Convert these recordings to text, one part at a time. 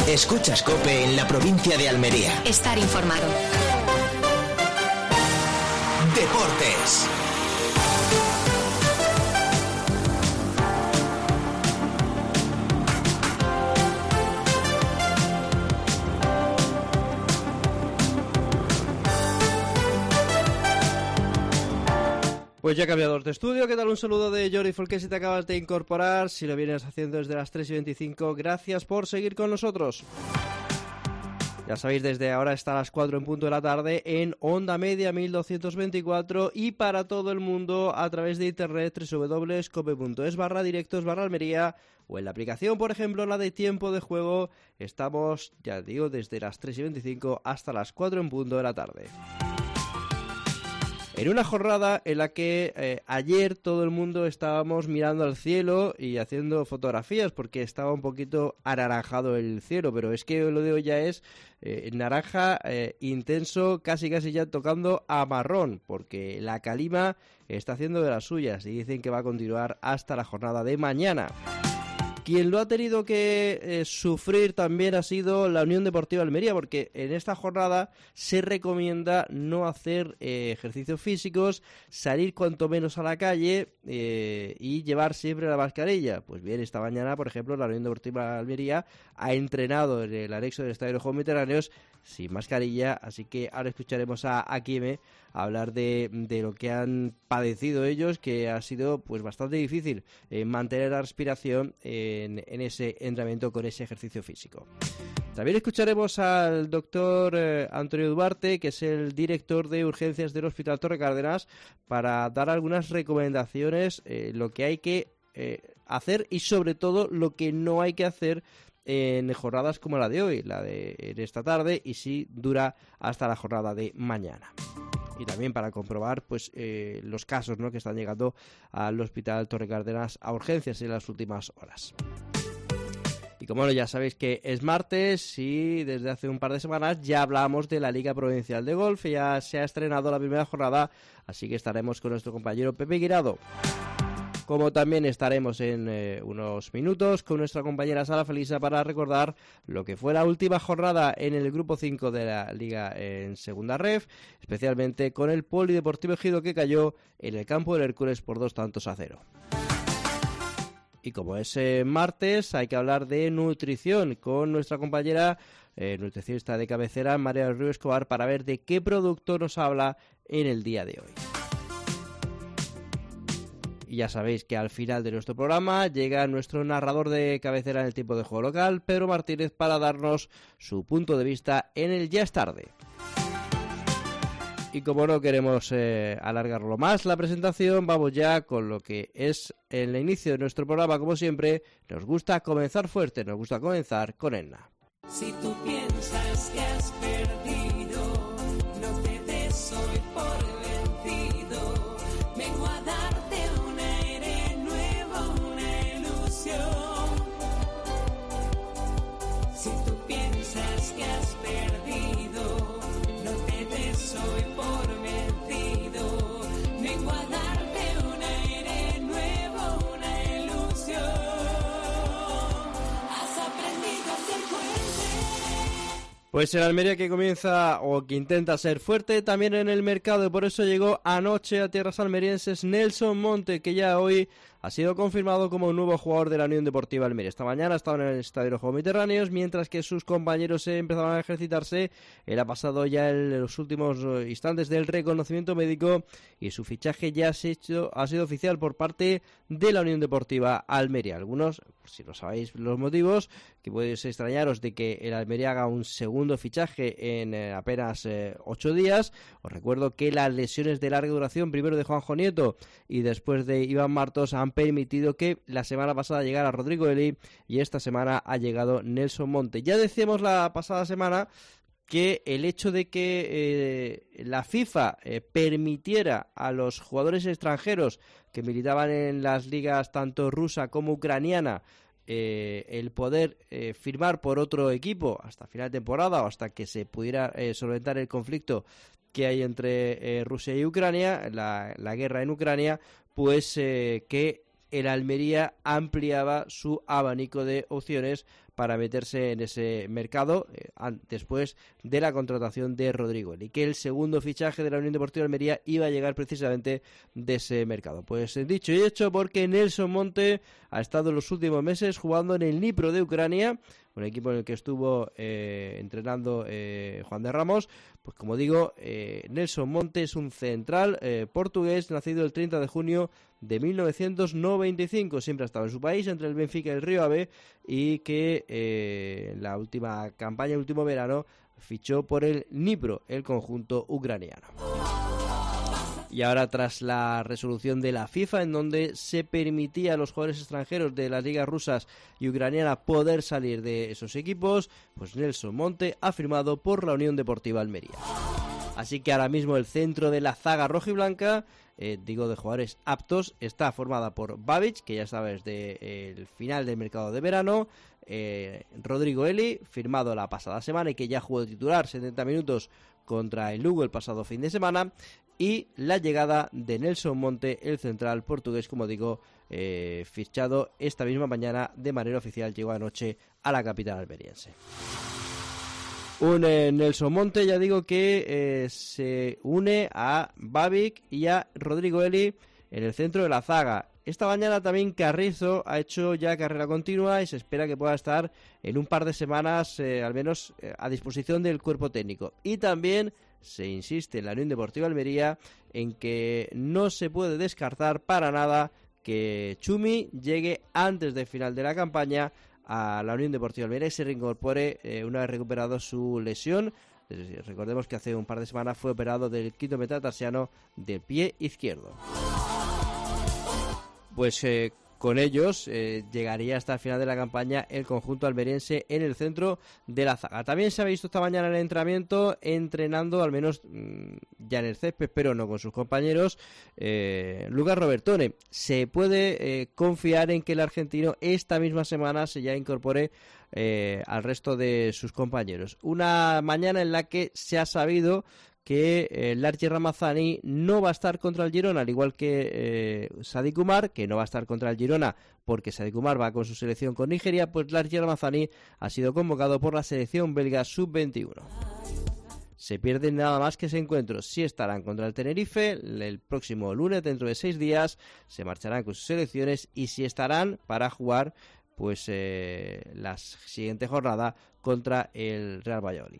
Escuchas COPE en la provincia de Almería. Estar informado. Deportes. Pues ya cambiados de estudio, ¿qué tal? Un saludo de Jordi Folqué si te acabas de incorporar, si lo vienes haciendo desde las 3:25, gracias por seguir con nosotros. Ya sabéis, desde ahora está a las 4 en punto de la tarde en Onda Media 1224 y para todo el mundo a través de internet www.cope.es/directos/Almería o en la aplicación, por ejemplo, la de Tiempo de Juego. Estamos, ya digo, desde las 3:25 hasta las 4 en punto de la tarde. En una jornada en la que ayer todo el mundo estábamos mirando al cielo y haciendo fotografías porque estaba un poquito anaranjado el cielo, pero es que lo de hoy ya es naranja intenso, casi ya tocando a marrón, porque la calima está haciendo de las suyas y dicen que va a continuar hasta la jornada de mañana. Quien lo ha tenido que sufrir también ha sido la Unión Deportiva Almería, porque en esta jornada se recomienda no hacer ejercicios físicos, salir cuanto menos a la calle y llevar siempre la mascarilla. Pues bien, esta mañana, por ejemplo, la Unión Deportiva Almería ha entrenado en el anexo del Estadio de los Juegos Mediterráneos sin mascarilla, así que ahora escucharemos a Akime hablar de lo que han padecido ellos, que ha sido pues bastante difícil mantener la respiración en ese entrenamiento con ese ejercicio físico. También escucharemos al doctor Antonio Duarte, que es el director de urgencias del Hospital Torre Cárdenas, para dar algunas recomendaciones, lo que hay que hacer y sobre todo lo que no hay que hacer en jornadas como la de hoy, la de esta tarde, y si dura hasta la jornada de mañana. Y también para comprobar pues los casos, ¿no?, que están llegando al Hospital Torre Cárdenas a urgencias en las últimas horas. Y como ya sabéis que es martes y desde hace un par de semanas ya hablamos de la Liga Provincial de Golf, ya se ha estrenado la primera jornada, así que estaremos con nuestro compañero Pepe Guirado. Como también estaremos en unos minutos con nuestra compañera Sara Felisa para recordar lo que fue la última jornada en el grupo 5 de la Liga en Segunda Ref, especialmente con el Polideportivo Ejido, que cayó en el campo del Hércules por 2-0. Y como es martes, hay que hablar de nutrición con nuestra compañera nutricionista de cabecera, María del Río Escobar, para ver de qué producto nos habla en el día de hoy. Y ya sabéis que al final de nuestro programa llega nuestro narrador de cabecera en el tiempo de juego local, Pedro Martínez, para darnos su punto de vista en el Ya es tarde. Y como no queremos alargarlo más la presentación, vamos ya con lo que es el inicio de nuestro programa. Como siempre, nos gusta comenzar fuerte, nos gusta comenzar con Enna. Si tú piensas que has perdido, no te des hoy por vencido. Vengo a darte un aire nuevo, una ilusión. Si tú piensas que has perdido, no te des hoy por vencido. Vengo a darte un aire nuevo, una ilusión. Has aprendido a ser fuerte. Pues el Almería que comienza o que intenta ser fuerte también en el mercado, y por eso llegó anoche a tierras almerienses Nelson Monte, que ya hoy ha sido confirmado como un nuevo jugador de la Unión Deportiva Almería. Esta mañana estaba en el Estadio de los Juegos Mediterráneos, mientras que sus compañeros empezaban a ejercitarse. Él ha pasado ya en los últimos instantes del reconocimiento médico y su fichaje ya ha sido oficial por parte de la Unión Deportiva Almería. Algunos, si no sabéis los motivos, que podéis extrañaros de que el Almería haga un segundo fichaje en apenas 8 días. Os recuerdo que las lesiones de larga duración, primero de Juanjo Nieto y después de Iván Martos, han permitido que la semana pasada llegara Rodrigo Eli y esta semana ha llegado Nelson Monte. Ya decíamos la pasada semana que el hecho de que la FIFA permitiera a los jugadores extranjeros que militaban en las ligas tanto rusa como ucraniana el poder firmar por otro equipo hasta final de temporada o hasta que se pudiera solventar el conflicto que hay entre Rusia y Ucrania, la guerra en Ucrania, pues que el Almería ampliaba su abanico de opciones para meterse en ese mercado después de la contratación de Rodrigo Eli, que el segundo fichaje de la Unión Deportiva Almería iba a llegar precisamente de ese mercado. Pues dicho y hecho, porque Nelson Monte ha estado en los últimos meses jugando en el Dnipro de Ucrania, un equipo en el que estuvo entrenando Juan de Ramos. Pues como digo, Nelson Monte es un central portugués nacido el 30 de junio de 1995. Siempre ha estado en su país, entre el Benfica y el Río Ave, y que en la última campaña, el último verano, fichó por el Dnipro, el conjunto ucraniano. Y ahora, tras la resolución de la FIFA, en donde se permitía a los jugadores extranjeros de las ligas rusas y ucranianas poder salir de esos equipos, pues Nelson Monte ha firmado por la Unión Deportiva Almería. Así que ahora mismo el centro de la zaga rojiblanca, de jugadores aptos, está formada por Babic, que ya sabes, desde el final del mercado de verano, Rodrigo Eli, firmado la pasada semana y que ya jugó de titular 70 minutos contra el Lugo el pasado fin de semana, y la llegada de Nelson Monte, el central portugués, como digo, fichado esta misma mañana de manera oficial, llegó anoche a la capital almeriense. Un Nelson Monte, ya digo, que se une a Babic y a Rodrigo Eli en el centro de la zaga. Esta mañana también Carrizo ha hecho ya carrera continua y se espera que pueda estar en un par de semanas, al menos, a disposición del cuerpo técnico. Y también se insiste en la Unión Deportiva Almería en que no se puede descartar para nada que Chumi llegue antes del final de la campaña a la Unión Deportiva Almería y se reincorpore una vez recuperado su lesión. Recordemos que hace un par de semanas fue operado del quinto metatarsiano del pie izquierdo. Pues con ellos llegaría hasta el final de la campaña el conjunto almeriense en el centro de la zaga. También se ha visto esta mañana en el entrenamiento, entrenando al menos ya en el césped, pero no con sus compañeros, Lucas Robertone. Se puede confiar en que el argentino esta misma semana se ya incorpore al resto de sus compañeros. Una mañana en la que se ha sabido que Largi Ramazani no va a estar contra el Girona, al igual que Sadik Umar, que no va a estar contra el Girona porque Sadik Umar va con su selección con Nigeria. Pues Largi Ramazani ha sido convocado por la selección belga sub-21. Se pierden nada más que ese encuentro. Sí estarán contra el Tenerife el próximo lunes, dentro de 6 días, se marcharán con sus selecciones y sí estarán para jugar pues la siguiente jornada contra el Real Valladolid.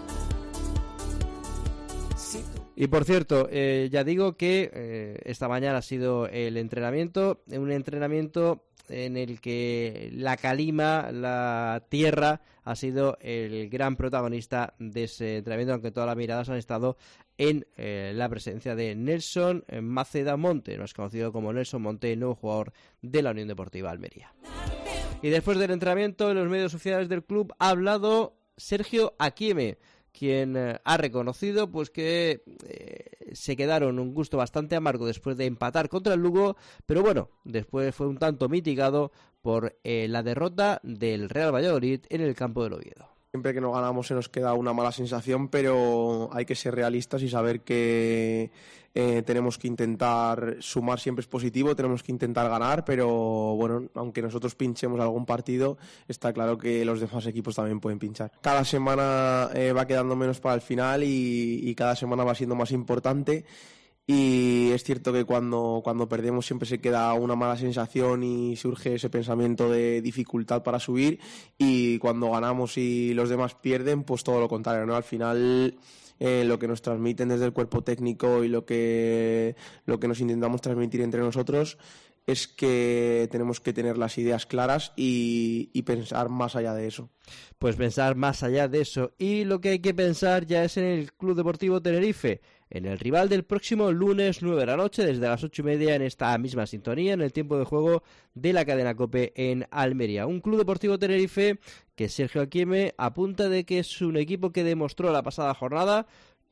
Y por cierto, ya digo que esta mañana ha sido el entrenamiento, un entrenamiento en el que la calima, la tierra, ha sido el gran protagonista de ese entrenamiento, aunque todas las miradas han estado en la presencia de Nelson Maceda Monte, más conocido como Nelson Monte, nuevo jugador de la Unión Deportiva Almería. Y después del entrenamiento, en los medios sociales del club ha hablado Sergio Akieme, quien ha reconocido pues que se quedaron un gusto bastante amargo después de empatar contra el Lugo, pero bueno, después fue un tanto mitigado por la derrota del Real Valladolid en el campo del Oviedo. Siempre que no ganamos se nos queda una mala sensación, pero hay que ser realistas y saber que tenemos que intentar sumar, siempre es positivo, tenemos que intentar ganar, pero bueno, aunque nosotros pinchemos algún partido, está claro que los demás equipos también pueden pinchar. Cada semana va quedando menos para el final y cada semana va siendo más importante. Y es cierto que cuando perdemos siempre se queda una mala sensación y surge ese pensamiento de dificultad para subir, y cuando ganamos y los demás pierden, pues todo lo contrario, ¿no? Al final lo que nos transmiten desde el cuerpo técnico y lo que nos intentamos transmitir entre nosotros es que tenemos que tener las ideas claras y pensar más allá de eso. Pues pensar más allá de eso. Y lo que hay que pensar ya es en el Club Deportivo Tenerife, en el rival del próximo lunes 9 de la noche, desde las 8:30 en esta misma sintonía, en el tiempo de juego de la cadena COPE en Almería. Un Club Deportivo Tenerife que Sergio Akieme apunta de que es un equipo que demostró la pasada jornada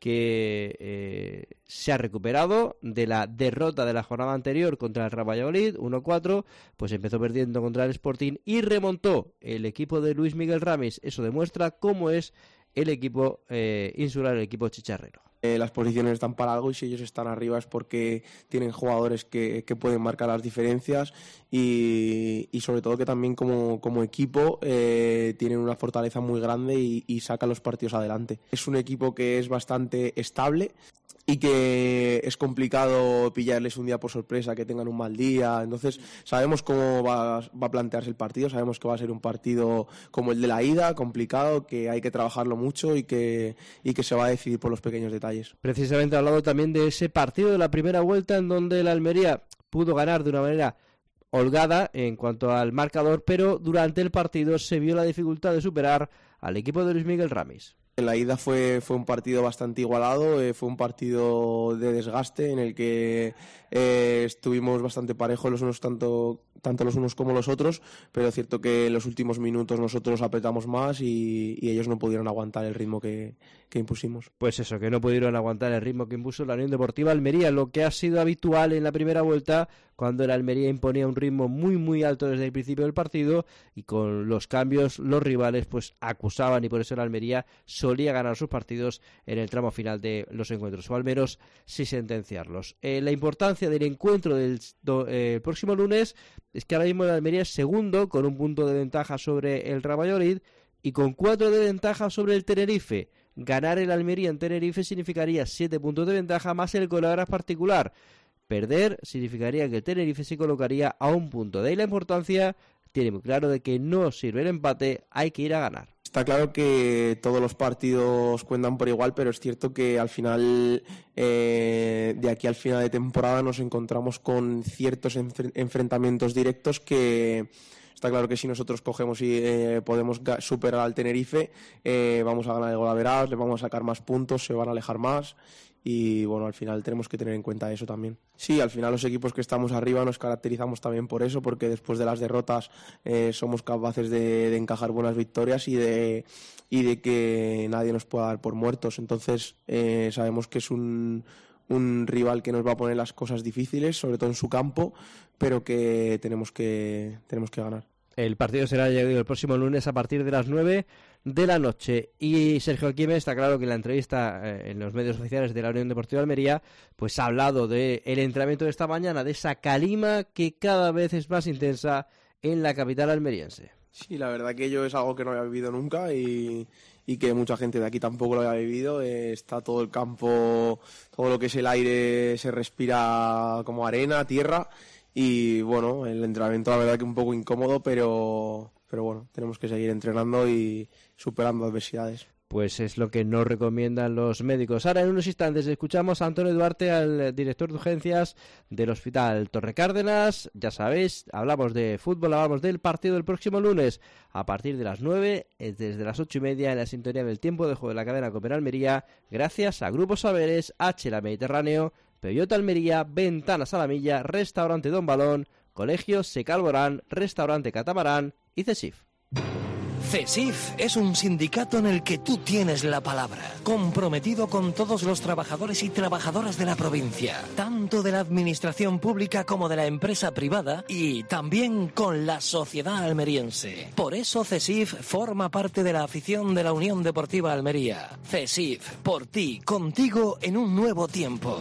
que se ha recuperado de la derrota de la jornada anterior contra el Real Valladolid, 1-4, pues empezó perdiendo contra el Sporting y remontó el equipo de Luis Miguel Ramis. Eso demuestra cómo es el equipo insular, el equipo chicharrero. Las posiciones están para algo y si ellos están arriba es porque tienen jugadores que pueden marcar las diferencias y sobre todo que también como equipo tienen una fortaleza muy grande y sacan los partidos adelante. Es un equipo que es bastante estable y que es complicado pillarles un día por sorpresa, que tengan un mal día. Entonces sabemos cómo va a plantearse el partido, sabemos que va a ser un partido como el de la ida, complicado, que hay que trabajarlo mucho y que se va a decidir por los pequeños detalles. Precisamente ha hablado también de ese partido de la primera vuelta en donde el Almería pudo ganar de una manera holgada en cuanto al marcador, pero durante el partido se vio la dificultad de superar al equipo de Luis Miguel Ramis. En la ida fue un partido bastante igualado, fue un partido de desgaste en el que estuvimos bastante parejos los unos tanto los unos como los otros, pero es cierto que en los últimos minutos nosotros apretamos más y ellos no pudieron aguantar el ritmo que impusimos. Pues eso, que no pudieron aguantar el ritmo que impuso la Unión Deportiva Almería, lo que ha sido habitual en la primera vuelta, cuando el Almería imponía un ritmo muy muy alto desde el principio del partido y con los cambios los rivales pues acusaban y por eso el Almería solía ganar sus partidos en el tramo final de los encuentros, o al menos sí sentenciarlos. La importancia del encuentro del próximo lunes es que ahora mismo el Almería es segundo con un punto de ventaja sobre el Real Valladolid y con 4 de ventaja sobre el Tenerife. Ganar el Almería en Tenerife significaría 7 puntos de ventaja más el goleador particular. Perder significaría que el Tenerife se colocaría a 1 punto. De ahí la importancia, tiene muy claro, de que no sirve el empate, hay que ir a ganar. Está claro que todos los partidos cuentan por igual, pero es cierto que al final, de aquí al final de temporada, nos encontramos con ciertos enfrentamientos directos que está claro que si nosotros cogemos y podemos superar al Tenerife, vamos a ganar el golaveras, le vamos a sacar más puntos, se van a alejar más. Y bueno, al final tenemos que tener en cuenta eso también. Sí, al final los equipos que estamos arriba nos caracterizamos también por eso, porque después de las derrotas somos capaces de encajar buenas victorias y de que nadie nos pueda dar por muertos. Entonces sabemos que es un rival que nos va a poner las cosas difíciles, sobre todo en su campo, pero que tenemos que ganar. El partido será, ya digo, el próximo lunes a partir de las 9 de la noche. Y Sergio Alquime está claro que en la entrevista en los medios oficiales de la Unión Deportiva Almería pues ha hablado del entrenamiento de esta mañana, de esa calima que cada vez es más intensa en la capital almeriense. Sí, la verdad que yo es algo que no había vivido nunca y que mucha gente de aquí tampoco lo había vivido. Está todo el campo, todo lo que es el aire se respira como arena, tierra. Y bueno, el entrenamiento la verdad que un poco incómodo, pero bueno, tenemos que seguir entrenando y superando adversidades. Pues es lo que nos recomiendan los médicos. Ahora en unos instantes escuchamos a Antonio Duarte, al director de urgencias del Hospital Torre Cárdenas. Ya sabéis, hablamos de fútbol, hablamos del partido del próximo lunes a partir de las 9, desde las 8:30 en la sintonía del tiempo de juego de la cadena Coper Almería, gracias a Grupo Saberes, HLA Mediterráneo, Peugeot Almería, Ventanas a la Milla, Restaurante Don Balón, Colegio Secalborán, Restaurante Catamarán y CESIF. CESIF es un sindicato en el que tú tienes la palabra, comprometido con todos los trabajadores y trabajadoras de la provincia, tanto de la administración pública como de la empresa privada y también con la sociedad almeriense. Por eso CESIF forma parte de la afición de la Unión Deportiva Almería. CESIF, por ti, contigo en un nuevo tiempo.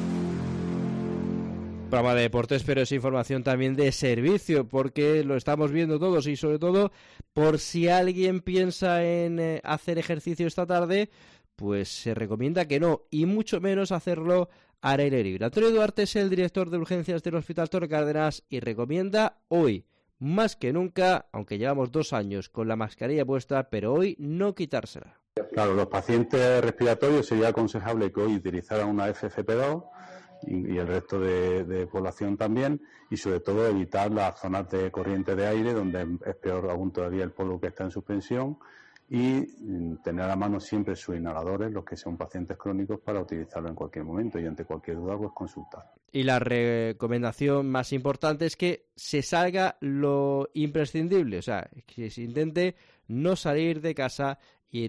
Programa de deportes, pero es información también de servicio, porque lo estamos viendo todos y sobre todo por si alguien piensa en hacer ejercicio esta tarde, pues se recomienda que no, y mucho menos hacerlo al aire libre. Antonio Duarte es el director de urgencias del Hospital Torre Cárdenas y recomienda hoy, más que nunca, aunque llevamos 2 años con la mascarilla puesta, pero hoy no quitársela. Claro, los pacientes respiratorios sería aconsejable que hoy utilizaran una FFP2 y el resto de población también, y sobre todo evitar las zonas de corriente de aire donde es peor aún todavía el polvo que está en suspensión, y tener a mano siempre sus inhaladores, los que son pacientes crónicos, para utilizarlo en cualquier momento y ante cualquier duda pues consultar. Y la recomendación más importante es que se salga lo imprescindible, o sea, que se intente no salir de casa y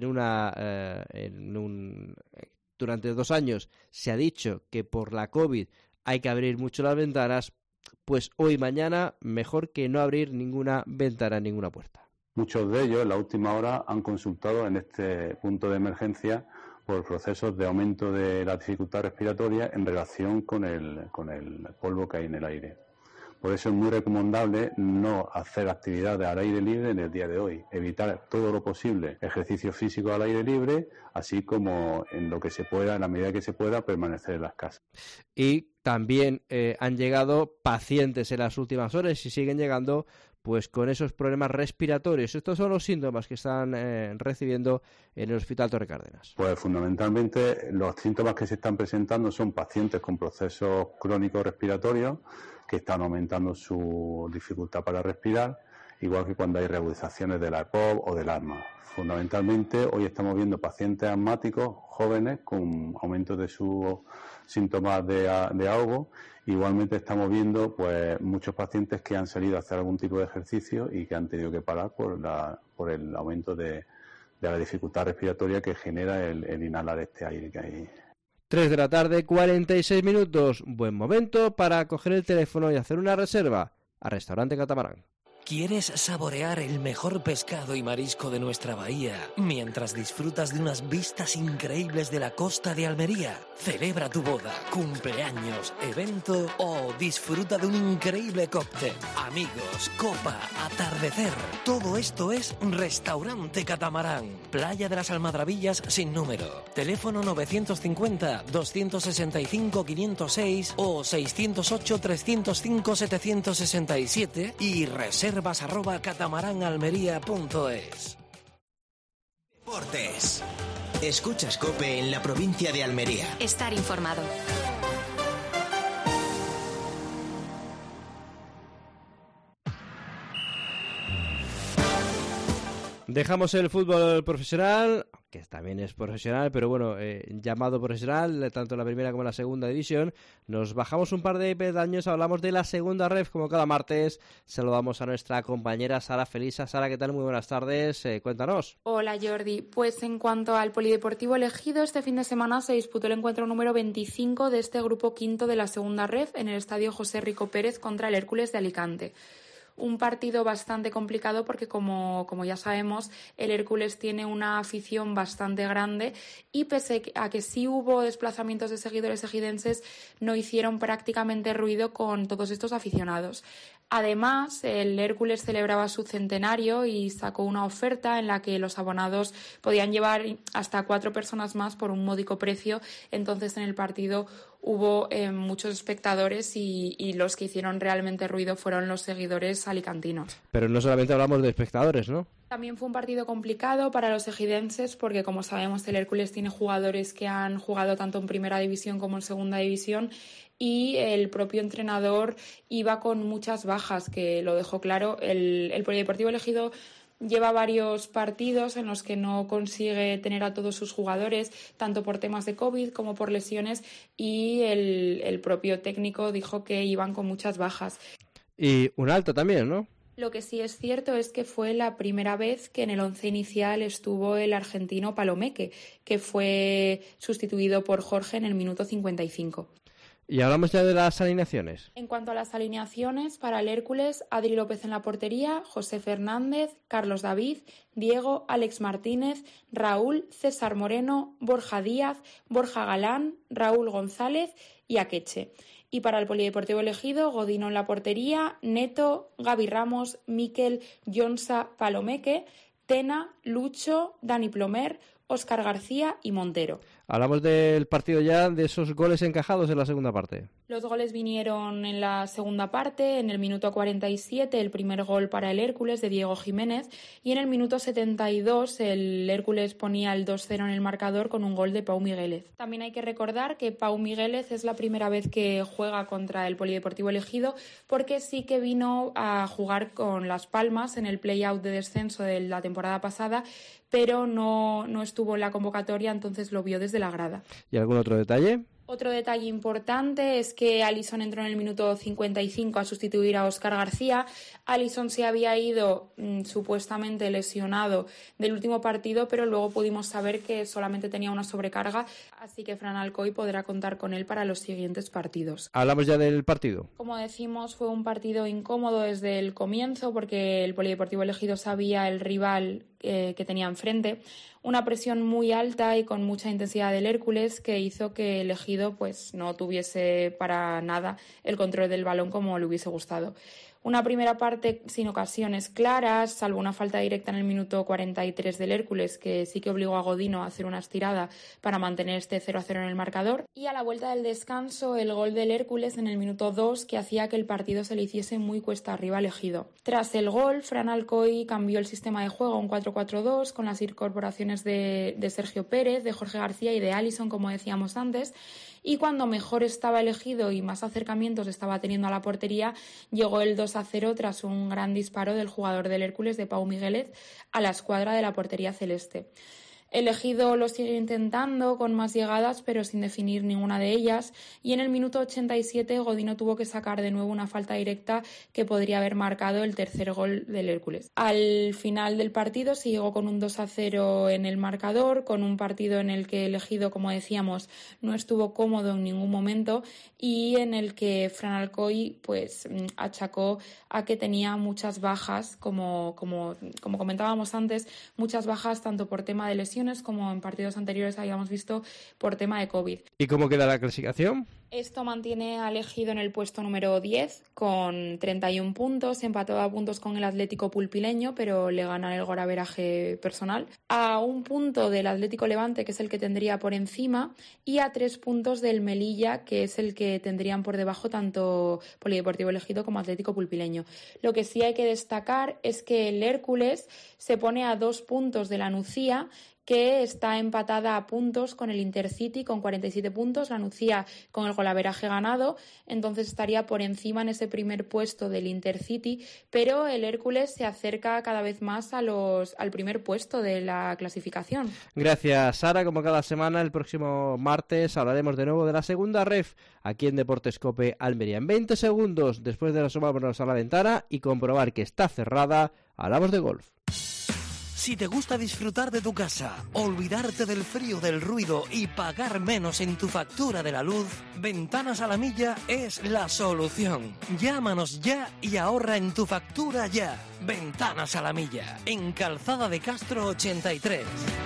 durante 2 años se ha dicho que por la COVID hay que abrir mucho las ventanas, pues hoy, mañana, mejor que no abrir ninguna ventana, ninguna puerta. Muchos de ellos en la última hora han consultado en este punto de emergencia por procesos de aumento de la dificultad respiratoria en relación con el polvo que hay en el aire. Por eso es muy recomendable no hacer actividades al aire libre en el día de hoy, evitar todo lo posible ejercicio físico al aire libre, así como en lo que se pueda, en la medida que se pueda, permanecer en las casas. Y también han llegado pacientes en las últimas horas y siguen llegando pues con esos problemas respiratorios. Estos son los síntomas que están recibiendo en el Hospital Torre Cárdenas. Pues fundamentalmente los síntomas que se están presentando son pacientes con procesos crónicos respiratorios que están aumentando su dificultad para respirar, igual que cuando hay reagudizaciones de la EPOC o del asma. Fundamentalmente hoy estamos viendo pacientes asmáticos jóvenes con aumentos de sus síntomas de ahogo. Igualmente estamos viendo pues muchos pacientes que han salido a hacer algún tipo de ejercicio y que han tenido que parar por el aumento de la dificultad respiratoria que genera el inhalar este aire que hay. 3 de la tarde, 46 minutos. Buen momento para coger el teléfono y hacer una reserva a Restaurante Catamarán. ¿Quieres saborear el mejor pescado y marisco de nuestra bahía mientras disfrutas de unas vistas increíbles de la costa de Almería? Celebra tu boda, cumpleaños, evento o disfruta de un increíble cóctel. Amigos, copa, atardecer. Todo esto es Restaurante Catamarán. Playa de las Almadrabillas sin número. Teléfono 950-265-506 o 608-305-767 y reservas @catamaranalmería.es. Deportes. Escuchas COPE en la provincia de Almería. Estar informado. Dejamos el fútbol profesional, que también es profesional, pero bueno, llamado profesional, tanto en la primera como en la segunda división. Nos bajamos un par de peldaños, hablamos de la segunda ref, como cada martes. Saludamos a nuestra compañera Sara Felisa. Sara, ¿qué tal? Muy buenas tardes, cuéntanos. Hola Jordi, pues en cuanto al Polideportivo elegido, este fin de semana se disputó el encuentro número 25 de este grupo quinto de la segunda ref en el estadio José Rico Pérez contra el Hércules de Alicante. Un partido bastante complicado porque, como ya sabemos, el Hércules tiene una afición bastante grande y pese a que sí hubo desplazamientos de seguidores ejidenses, no hicieron prácticamente ruido con todos estos aficionados. Además, el Hércules celebraba su centenario y sacó una oferta en la que los abonados podían llevar hasta 4 personas más por un módico precio. Entonces, en el partido hubo muchos espectadores y los que hicieron realmente ruido fueron los seguidores alicantinos. Pero no solamente hablamos de espectadores, ¿no? También fue un partido complicado para los ejidenses porque, como sabemos, el Hércules tiene jugadores que han jugado tanto en primera división como en segunda división y el propio entrenador iba con muchas bajas, que lo dejó claro. El Polideportivo elegido lleva varios partidos en los que no consigue tener a todos sus jugadores, tanto por temas de COVID como por lesiones, y el propio técnico dijo que iban con muchas bajas. Y un alto también, ¿no? Lo que sí es cierto es que fue la primera vez que en el once inicial estuvo el argentino Palomeque, que fue sustituido por Jorge en el minuto 55. Y hablamos ya de las alineaciones. En cuanto a las alineaciones, para el Hércules, Adri López en la portería, José Fernández, Carlos David, Diego, Alex Martínez, Raúl, César Moreno, Borja Díaz, Borja Galán, Raúl González y Akeche. Y para el Polideportivo elegido, Godino en la portería, Neto, Gaby Ramos, Miquel, Jonsa, Palomeque, Tena, Lucho, Dani Plomer, Óscar García y Montero. Hablamos del partido ya, de esos goles encajados en la segunda parte. Los goles vinieron en la segunda parte, en el minuto 47 el primer gol para el Hércules de Diego Jiménez y en el minuto 72 el Hércules ponía el 2-0 en el marcador con un gol de Pau Miguélez. También hay que recordar que Pau Miguélez es la primera vez que juega contra el Polideportivo elegido porque sí que vino a jugar con Las Palmas en el play-out de descenso de la temporada pasada, pero no estuvo en la convocatoria, entonces lo vio desde la grada. ¿Y algún otro detalle? Otro detalle importante es que Alisson entró en el minuto 55 a sustituir a Óscar García. Alisson se había ido supuestamente lesionado del último partido, pero luego pudimos saber que solamente tenía una sobrecarga, así que Fran Alcoy podrá contar con él para los siguientes partidos. Hablamos ya del partido. Como decimos, fue un partido incómodo desde el comienzo porque el Polideportivo Ejido sabía el rival que tenía enfrente. Una presión muy alta y con mucha intensidad del Hércules que hizo que el Ejido pues, no tuviese para nada el control del balón como le hubiese gustado. Una primera parte sin ocasiones claras, salvo una falta directa en el minuto 43 del Hércules, que sí que obligó a Godino a hacer una estirada para mantener este 0-0 en el marcador. Y a la vuelta del descanso, el gol del Hércules en el minuto 2, que hacía que el partido se le hiciese muy cuesta arriba al Ejido. Tras el gol, Fran Alcoy cambió el sistema de juego a un 4-4-2 con las incorporaciones de Sergio Pérez, de Jorge García y de Alisson, como decíamos antes. Y cuando mejor estaba el Ejido y más acercamientos estaba teniendo a la portería, llegó el 2-0 tras un gran disparo del jugador del Hércules, de Pau Migueles, a la escuadra de la portería celeste. El Ejido lo sigue intentando con más llegadas, pero sin definir ninguna de ellas, y en el minuto 87 Godino tuvo que sacar de nuevo una falta directa que podría haber marcado el tercer gol del Hércules. Al final del partido se llegó con un 2-0 en el marcador, con un partido en el que el Ejido, como decíamos, no estuvo cómodo en ningún momento y en el que Fran Alcoy pues achacó a que tenía muchas bajas, como comentábamos antes, muchas bajas tanto por tema de lesiones como en partidos anteriores habíamos visto por tema de COVID. ¿Y cómo queda la clasificación? Esto mantiene al Ejido en el puesto número 10 con 31 puntos, empatado a puntos con el Atlético Pulpileño, pero le gana el golaveraje personal, a un punto del Atlético Levante, que es el que tendría por encima, y a 3 puntos del Melilla, que es el que tendrían por debajo tanto Polideportivo Ejido como Atlético Pulpileño. Lo que sí hay que destacar es que el Hércules se pone a 2 puntos de la Nucía, que está empatada a puntos con el Intercity con 47 puntos, la Nucía con el golaveraje ganado, entonces estaría por encima en ese primer puesto del Intercity, pero el Hércules se acerca cada vez más al primer puesto de la clasificación. Gracias, Sara. Como cada semana, el próximo martes hablaremos de nuevo de la segunda ref aquí en Deportes Cope Almería. En 20 segundos, después de asomarnos a la ventana y comprobar que está cerrada, hablamos de golf. Si te gusta disfrutar de tu casa, olvidarte del frío, del ruido y pagar menos en tu factura de la luz, Ventanas a la Milla es la solución. Llámanos ya y ahorra en tu factura ya. Ventanas a la Milla, en Calzada de Castro 83.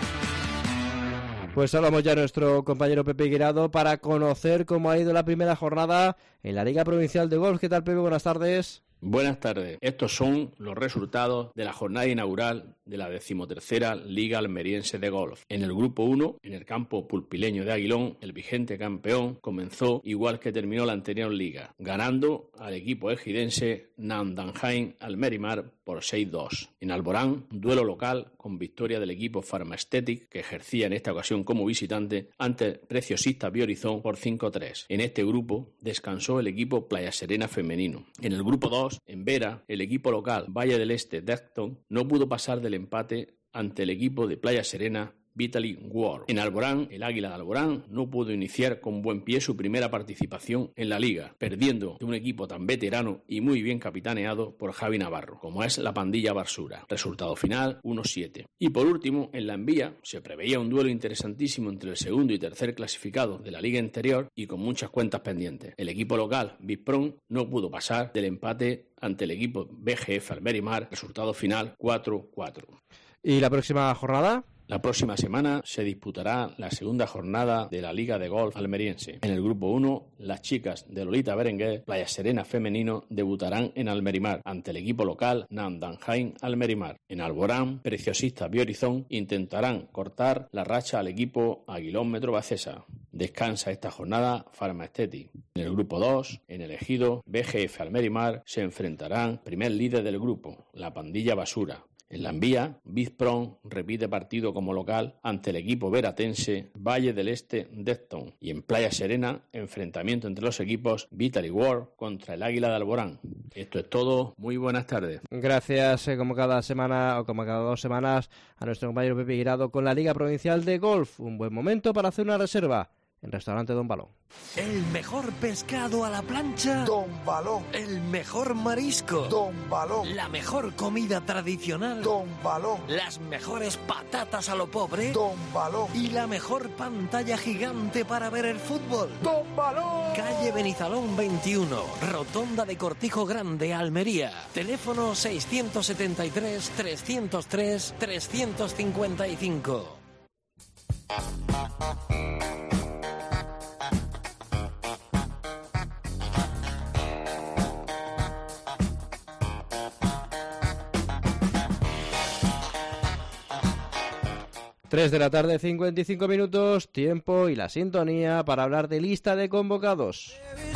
Pues hablamos ya a nuestro compañero Pepe Guirado para conocer cómo ha ido la primera jornada en la Liga Provincial de Golf. ¿Qué tal, Pepe? Buenas tardes. Buenas tardes. Estos son los resultados de la jornada inaugural de la 13ª Liga Almeriense de Golf. En el grupo 1, en el campo pulpileño de Aguilón, el vigente campeón comenzó igual que terminó la anterior liga, ganando al equipo ejidense Nandanjain Almerimar por 6-2. En Alborán, duelo local con victoria del equipo Pharmaesthetic, que ejercía en esta ocasión como visitante ante Preciosista Biorizón por 5-3. En este grupo descansó el equipo Playa Serena femenino. En el grupo 2, en Vera, el equipo local Valle del Este Decton no pudo pasar del empate ante el equipo de Playa Serena Vitaly World. En Alborán, el Águila de Alborán no pudo iniciar con buen pie su primera participación en la liga, perdiendo de un equipo tan veterano y muy bien capitaneado por Javi Navarro, como es la Pandilla Barsura. Resultado final, 1-7. Y por último, en la Envía, se preveía un duelo interesantísimo entre el segundo y tercer clasificado de la liga anterior y con muchas cuentas pendientes. El equipo local, Bispron, no pudo pasar del empate ante el equipo BGF Almerimar. Resultado final, 4-4. ¿Y la próxima jornada? La próxima semana se disputará la segunda jornada de la Liga de Golf Almeriense. En el grupo 1, las chicas de Lolita Berenguer, Playa Serena femenino, debutarán en Almerimar ante el equipo local Nandanjain Almerimar. En Alborán, Preciosista Biorizón intentarán cortar la racha al equipo Aguilón Metro Bacesa. Descansa esta jornada Pharmaesthetic. En el grupo 2, en el Ejido, BGF Almerimar se enfrentarán primer líder del grupo, la Pandilla Basura. En la Envía, Bizpron repite partido como local ante el equipo veratense Valle del Este Decton. Y en Playa Serena, enfrentamiento entre los equipos Vitaly World contra el Águila de Alborán. Esto es todo. Muy buenas tardes. Gracias, como cada semana o como cada 2 semanas, a nuestro compañero Pepe Guirado con la Liga Provincial de Golf. Un buen momento para hacer una reserva en Restaurante Don Balón. El mejor pescado a la plancha. Don Balón. El mejor marisco. Don Balón. La mejor comida tradicional. Don Balón. Las mejores patatas a lo pobre. Don Balón. Y la mejor pantalla gigante para ver el fútbol. Don Balón. Calle Benizalón 21, Rotonda de Cortijo Grande, Almería. Teléfono 673 303 355. Tres de la tarde, 55 minutos, tiempo y la sintonía para hablar de lista de convocados.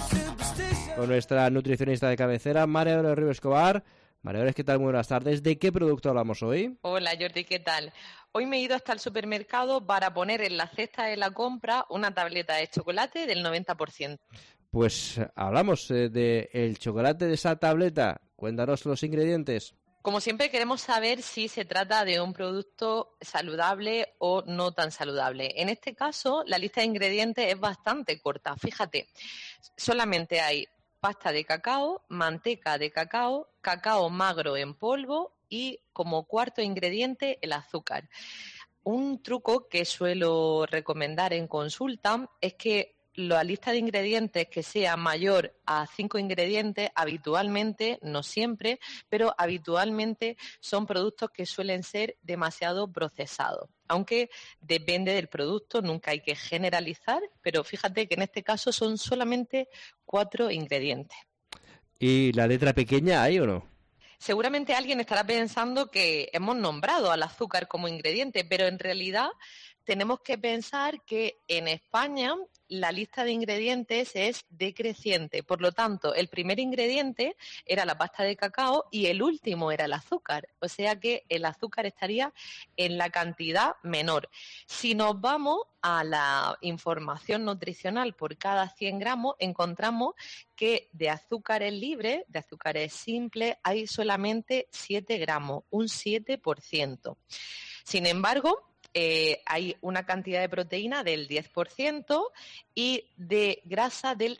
Con nuestra nutricionista de cabecera, María Dolores Río Escobar. María Dolores, ¿qué tal? Muy buenas tardes. ¿De qué producto hablamos hoy? Hola Jordi, ¿qué tal? Hoy me he ido hasta el supermercado para poner en la cesta de la compra una tableta de chocolate del 90%. Pues hablamos del chocolate de esa tableta. Cuéntanos los ingredientes. Como siempre queremos saber si se trata de un producto saludable o no tan saludable. En este caso, la lista de ingredientes es bastante corta. Fíjate, solamente hay pasta de cacao, manteca de cacao, cacao magro en polvo y como cuarto ingrediente el azúcar. Un truco que suelo recomendar en consulta es que la lista de ingredientes que sea mayor a 5 ingredientes, habitualmente, no siempre, pero habitualmente son productos que suelen ser demasiado procesados. Aunque depende del producto, nunca hay que generalizar, pero fíjate que en este caso son solamente 4 ingredientes. ¿Y la letra pequeña hay o no? Seguramente alguien estará pensando que hemos nombrado al azúcar como ingrediente, pero en realidad tenemos que pensar que en España la lista de ingredientes es decreciente. Por lo tanto, el primer ingrediente era la pasta de cacao y el último era el azúcar. O sea que el azúcar estaría en la cantidad menor. Si nos vamos a la información nutricional por cada 100 gramos, encontramos que de azúcares libres, de azúcares simples, hay solamente 7 gramos, un 7%. Sin embargo, hay una cantidad de proteína del 10% y de grasa del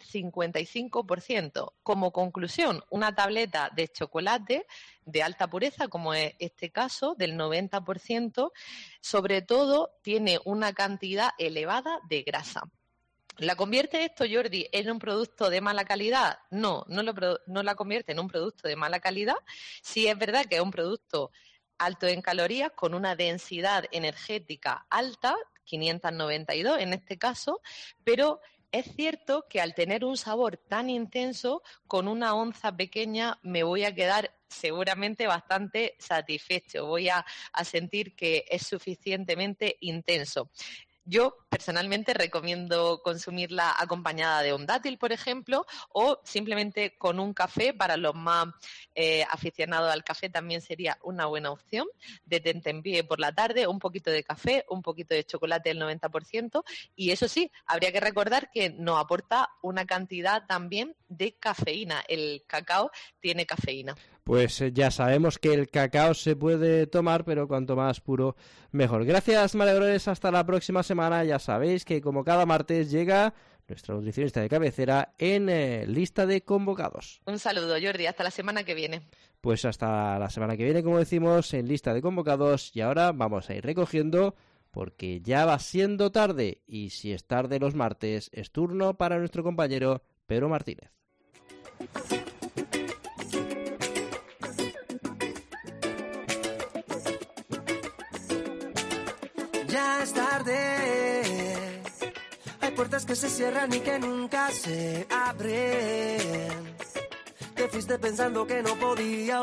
55%. Como conclusión, una tableta de chocolate de alta pureza, como es este caso, del 90%, sobre todo tiene una cantidad elevada de grasa. ¿La convierte esto, Jordi, en un producto de mala calidad? No la convierte en un producto de mala calidad. Sí es verdad que es un producto alto en calorías, con una densidad energética alta, 592 en este caso, pero es cierto que al tener un sabor tan intenso, con una onza pequeña me voy a quedar seguramente bastante satisfecho, voy a sentir que es suficientemente intenso. Yo personalmente recomiendo consumirla acompañada de un dátil, por ejemplo, o simplemente con un café. Para los más aficionados al café también sería una buena opción. De tentempié por la tarde, un poquito de café, un poquito de chocolate del 90%. Y eso sí, habría que recordar que nos aporta una cantidad también de cafeína. El cacao tiene cafeína. Pues ya sabemos que el cacao se puede tomar, pero cuanto más puro, mejor. Gracias, María Dolores. Hasta la próxima semana. Ya sabéis que como cada martes llega nuestra nutricionista de cabecera en lista de convocados. Un saludo, Jordi. Hasta la semana que viene. Pues hasta la semana que viene, como decimos, en lista de convocados. Y ahora vamos a ir recogiendo porque ya va siendo tarde. Y si es tarde los martes, es turno para nuestro compañero Pedro Martínez. Ya es tarde, hay puertas que se cierran y que nunca se abren. Te fuiste pensando que no podía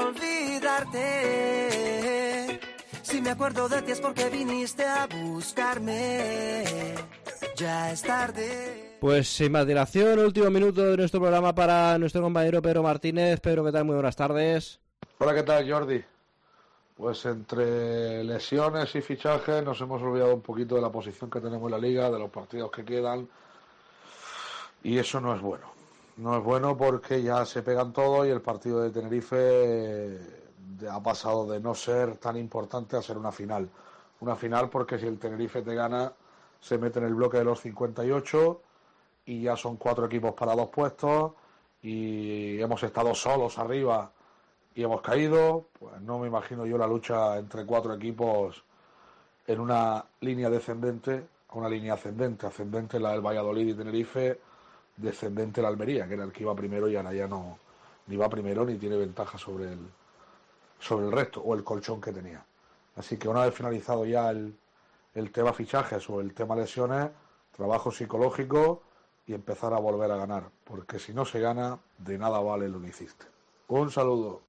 olvidarte. Si me acuerdo de ti es porque viniste a buscarme. Ya es tarde. Pues sin más dilación, último minuto de nuestro programa para nuestro compañero Pedro Martínez. Pedro, ¿qué tal? Muy buenas tardes. Hola, ¿qué tal, Jordi? Pues entre lesiones y fichajes nos hemos olvidado un poquito de la posición que tenemos en la liga, de los partidos que quedan, y eso no es bueno. No es bueno porque ya se pegan todos y el partido de Tenerife ha pasado de no ser tan importante a ser una final. Una final porque si el Tenerife te gana, se mete en el bloque de los 58 y ya son 4 equipos para 2 puestos y hemos estado solos arriba y hemos caído. Pues no me imagino yo la lucha entre 4 equipos en una línea descendente, una línea ascendente la del Valladolid y Tenerife, descendente la Almería, que era el que iba primero y ahora ya no, ni va primero ni tiene ventaja sobre el resto o el colchón que tenía. Así que una vez finalizado ya el tema fichajes o el tema lesiones, trabajo psicológico y empezar a volver a ganar, porque si no se gana, de nada vale lo que hiciste. Un saludo.